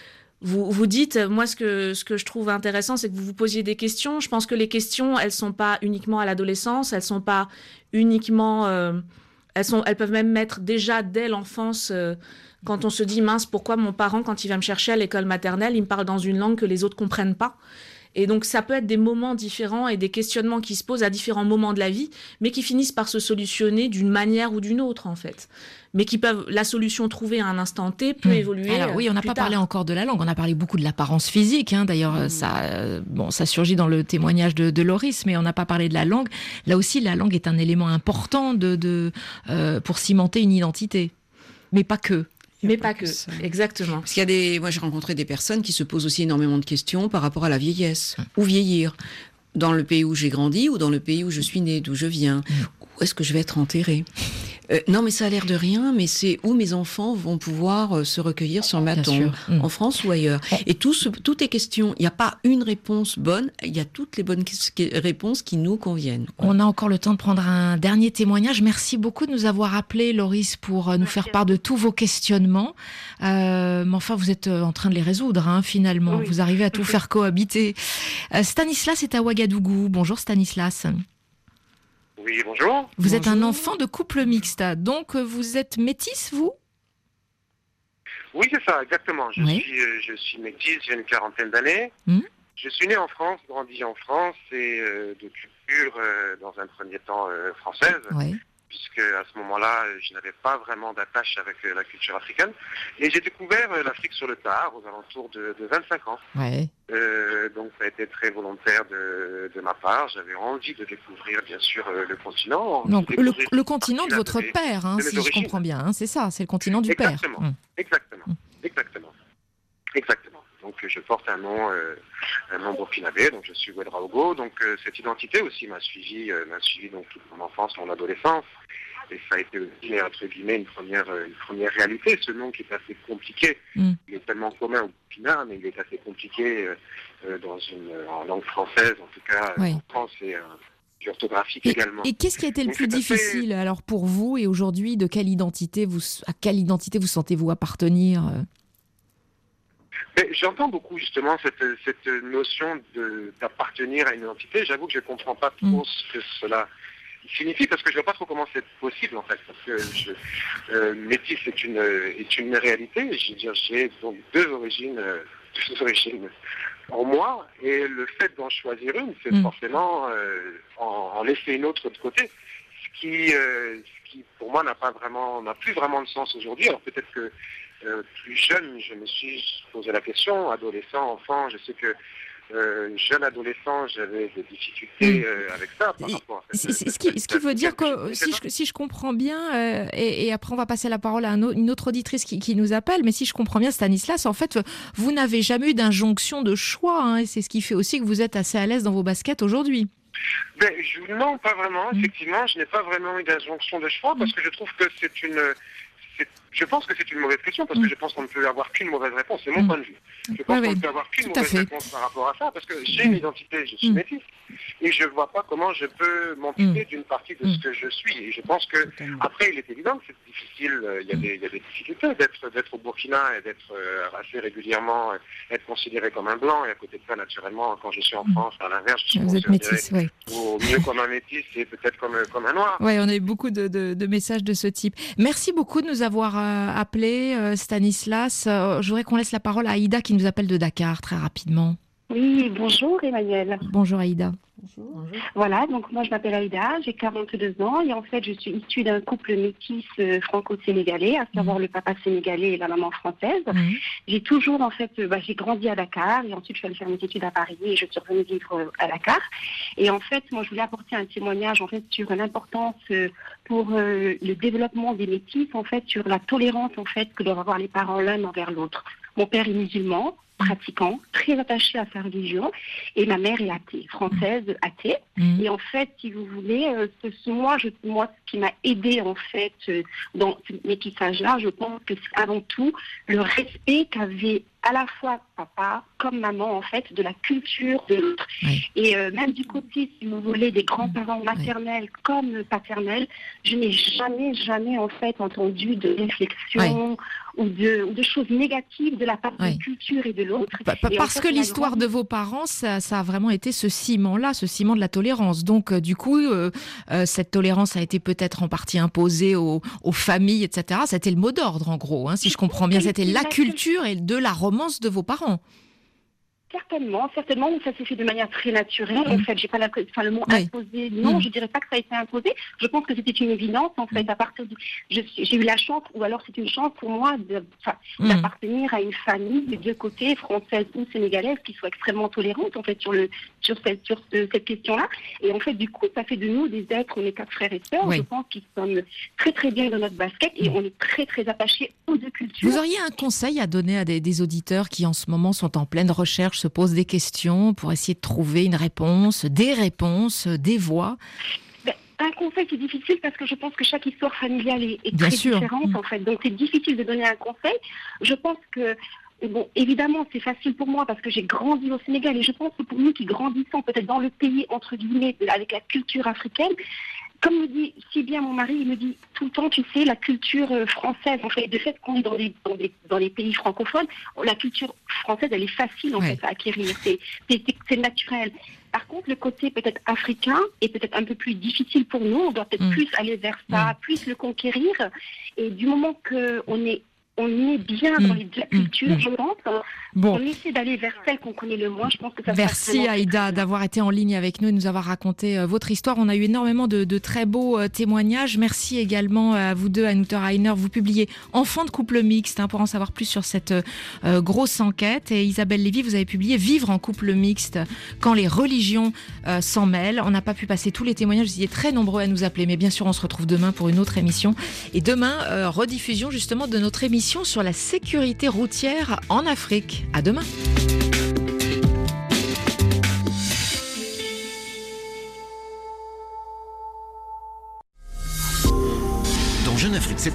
Vous, vous dites, moi, ce que, ce que je trouve intéressant, c'est que vous vous posiez des questions. Je pense que les questions, elles sont pas uniquement à l'adolescence, elles sont pas uniquement... Euh, elles, sont, elles peuvent même mettre déjà dès l'enfance, euh, quand on se dit, mince, pourquoi mon parent, quand il va me chercher à l'école maternelle, il me parle dans une langue que les autres comprennent pas. Et donc, ça peut être des moments différents et des questionnements qui se posent à différents moments de la vie, mais qui finissent par se solutionner d'une manière ou d'une autre, en fait. Mais qui peuvent, la solution trouvée à un instant T peut mmh. évoluer. Alors oui, on n'a pas tard. parlé encore de la langue, on a parlé beaucoup de l'apparence physique. Hein. D'ailleurs, mmh. ça, euh, bon, ça surgit dans le témoignage de, de Loris, mais on n'a pas parlé de la langue. Là aussi, la langue est un élément important de, de, euh, pour cimenter une identité, mais pas que. Mais pas que, exactement. Parce qu'il y a des, moi j'ai rencontré des personnes qui se posent aussi énormément de questions par rapport à la vieillesse ou vieillir. Dans le pays où j'ai grandi ou dans le pays où je suis née, d'où je viens. Où est-ce que je vais être enterrée ? Euh, non, mais ça a l'air de rien, mais c'est où mes enfants vont pouvoir euh, se recueillir sur ma tombe, mmh. en France ou ailleurs. Et tout ce, toutes les questions, il n'y a pas une réponse bonne, il y a toutes les bonnes réponses qui nous conviennent. Ouais. On a encore le temps de prendre un dernier témoignage. Merci beaucoup de nous avoir appelés, Loris, pour euh, nous Merci. faire part de tous vos questionnements. Euh, mais enfin, vous êtes en train de les résoudre, hein, finalement. Oui. Vous arrivez à tout faire cohabiter. Euh, Stanislas est à Ouagadougou. Bonjour, Stanislas. Oui, bonjour. Vous bonjour. êtes un enfant de couple mixte, donc vous êtes métis, vous ? Oui, c'est ça, exactement. Je, oui. suis, euh, je suis métis, j'ai une quarantaine d'années. Mmh. Je suis né en France, grandi en France et euh, de culture, euh, dans un premier temps, euh, française. Oui. Puisque à ce moment-là, je n'avais pas vraiment d'attache avec euh, la culture africaine. Et j'ai découvert euh, l'Afrique sur le tard, aux alentours de, de vingt-cinq ans. Ouais. Euh, donc ça a été très volontaire de, de ma part. J'avais envie de découvrir, bien sûr, euh, le continent. Donc le, le continent de votre de père, hein, si origines. je comprends bien. Hein, c'est ça, c'est le continent du exactement, père. Exactement, mmh. exactement, exactement. Donc je porte un nom, euh, un nom burkinabé, donc je suis Ouedraogo. Donc euh, cette identité aussi m'a suivi, euh, m'a suivi donc toute mon enfance, mon adolescence. Et ça a été aussi, entre guillemets, une première, une première réalité. Ce nom qui est assez compliqué. Mm. Il est tellement commun au Burkina, mais il est assez compliqué euh, dans une, en langue française, en tout cas oui. en France, et euh, orthographique et, également. Et qu'est-ce qui a été le Donc, plus difficile, assez... alors, pour vous, et aujourd'hui, de quelle identité vous, à quelle identité vous sentez-vous appartenir ? Mais j'entends beaucoup justement cette, cette notion de, d'appartenir à une identité. J'avoue que je ne comprends pas trop mm. ce que cela signifie, parce que je ne vois pas trop comment c'est possible en fait, parce que je, euh, métis est une, est une réalité. Je veux dire, j'ai donc deux origines, euh, deux origines en moi, et le fait d'en choisir une, c'est mm. forcément euh, en, en laisser une autre de côté, ce qui, euh, ce qui pour moi n'a pas vraiment, n'a plus vraiment de sens aujourd'hui. Alors peut-être que euh, plus jeune, je me suis posé la question, adolescent, enfant, je sais que Euh, jeune adolescent, j'avais des difficultés euh, avec ça. Par rapport à cette, ce, qui, ce qui veut dire que, si je, si je comprends bien, euh, et, et après on va passer la parole à un, une autre auditrice qui, qui nous appelle, mais si je comprends bien, Stanislas, en fait, vous n'avez jamais eu d'injonction de choix, hein, et c'est ce qui fait aussi que vous êtes assez à l'aise dans vos baskets aujourd'hui. Ben, je, non, pas vraiment. Mmh. Effectivement, je n'ai pas vraiment eu d'injonction de choix, parce que je trouve que c'est une... C'est, je pense que c'est une mauvaise question, parce que je pense qu'on ne peut avoir qu'une mauvaise réponse. C'est mon mmh. point de vue. Je pense ouais, qu'on ne peut avoir qu'une mauvaise réponse par rapport à ça, parce que j'ai une identité, je suis mmh. métis, et je ne vois pas comment je peux m'amputer mmh. d'une partie de ce que je suis. Et je pense que, après, il est évident que c'est difficile, il y a des, il y a des difficultés d'être, d'être au Burkina et d'être euh, assez régulièrement, euh, être considéré comme un blanc, et à côté de ça, naturellement, quand je suis en France, à l'inverse, je suis Vous êtes métis, oui. Au mieux comme un métis et peut-être comme, comme un noir. Oui, on a eu beaucoup de, de, de messages de ce type. Merci beaucoup de nous avoir euh, appelés, euh, Stanislas. Euh, je voudrais qu'on laisse la parole à Aïda qui nous appelle de Dakar, très rapidement. Oui, bonjour Emmanuel. Bonjour Aïda. Bonjour. Bonjour. Voilà, donc moi je m'appelle Aïda, j'ai quarante-deux ans et en fait je suis issue d'un couple métis euh, franco-sénégalais, à savoir mmh. le papa sénégalais et la maman française. Mmh. J'ai toujours en fait, euh, bah, j'ai grandi à Dakar et ensuite je suis allée faire mes études à Paris et je suis revenue vivre euh, à Dakar. Et en fait, moi je voulais apporter un témoignage en fait sur l'importance euh, pour euh, le développement des métis, en fait sur la tolérance en fait que doivent avoir les parents l'un envers l'autre. Mon père est musulman, pratiquant, très attaché à sa religion, et ma mère est athée, française athée. Mmh. Et en fait, si vous voulez, euh, ce, moi, je, moi, ce qui m'a aidée en fait euh, dans ce métissage-là, je pense que c'est avant tout le respect qu'avait à la fois papa comme maman en fait de la culture de l'autre. Oui. Et euh, même du côté, si vous voulez, des grands-parents maternels oui. comme paternels, je n'ai jamais, jamais en fait entendu de réflexion. Oui. ou de, ou de choses négatives de la part ouais. d'une culture et de l'autre. Pa- pa- parce fait, que l'histoire grandi... de vos parents, ça, ça a vraiment été ce ciment-là, ce ciment de la tolérance. Donc, euh, du coup, euh, euh, cette tolérance a été peut-être en partie imposée aux, aux familles, et cetera. C'était le mot d'ordre, en gros, hein, si je comprends bien. C'était la culture et de la romance de vos parents. Certainement, certainement, ça s'est fait de manière très naturelle. En fait, j'ai pas la, enfin, le mot oui. imposé. Non, mmh. je dirais pas que ça a été imposé. Je pense que c'était une évidence. En fait, à partir de, je, j'ai eu la chance, ou alors c'est une chance pour moi de, enfin, mmh. d'appartenir à une famille des deux côtés, française ou sénégalaise, qui soit extrêmement tolérante en fait sur le, sur cette, sur ce, cette question-là. Et en fait, du coup, ça fait de nous des êtres, on est quatre frères et sœurs. Oui. Je pense qu'ils sont très très bien dans notre basket et on est très très attachés aux deux cultures. Vous auriez un conseil à donner à des, des auditeurs qui en ce moment sont en pleine recherche, se posent des questions pour essayer de trouver une réponse, des réponses, des voies? Ben, un conseil, c'est difficile parce que je pense que chaque histoire familiale est, est Bien très sûr. différente mmh. en fait. Donc c'est difficile de donner un conseil. Je pense que bon, évidemment, c'est facile pour moi parce que j'ai grandi au Sénégal et je pense que pour nous qui grandissons peut-être dans le pays, entre guillemets, avec la culture africaine, comme me dit si bien mon mari, il me dit tout le temps, tu sais, la culture française, en fait, de fait qu'on est dans les, dans les, dans les pays francophones, la culture française, elle est facile, en ouais. fait, à acquérir. C'est, c'est, c'est naturel. Par contre, le côté peut-être africain est peut-être un peu plus difficile pour nous. On doit peut-être mmh. plus aller vers ça, mmh. plus le conquérir. Et du moment qu'on est on est bien mmh. dans les deux cultures, mmh. je pense. Bon. On essaie d'aller vers celle qu'on connaît le moins. Je pense que ça Merci Aïda d'avoir été en ligne avec nous et nous avoir raconté euh, votre histoire. On a eu énormément de, de très beaux euh, témoignages. Merci également à vous deux, Anouter Heiner. Vous publiez Enfants de couple mixte hein, pour en savoir plus sur cette euh, grosse enquête. Et Isabelle Lévy, vous avez publié Vivre en couple mixte quand les religions euh, s'en mêlent. On n'a pas pu passer tous les témoignages. Vous étiez très nombreux à nous appeler. Mais bien sûr, on se retrouve demain pour une autre émission. Et demain, euh, rediffusion justement de notre émission sur la sécurité routière en Afrique. À demain.